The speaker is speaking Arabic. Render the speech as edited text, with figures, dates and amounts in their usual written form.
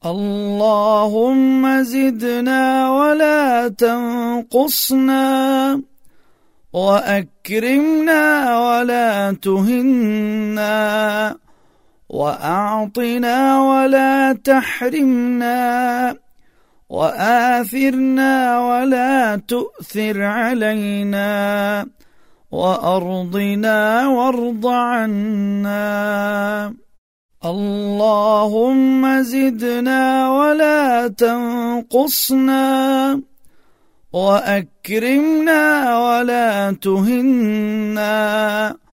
اللهم زدنا ولا تنقصنا، وأكرمنا ولا تهنا، وأعطنا ولا تحرمنا، وآثرنا ولا تؤثر علينا، وأرضنا وارض عنا. اللهم زدنا ولا تنقصنا، وأكرمنا ولا تهنا،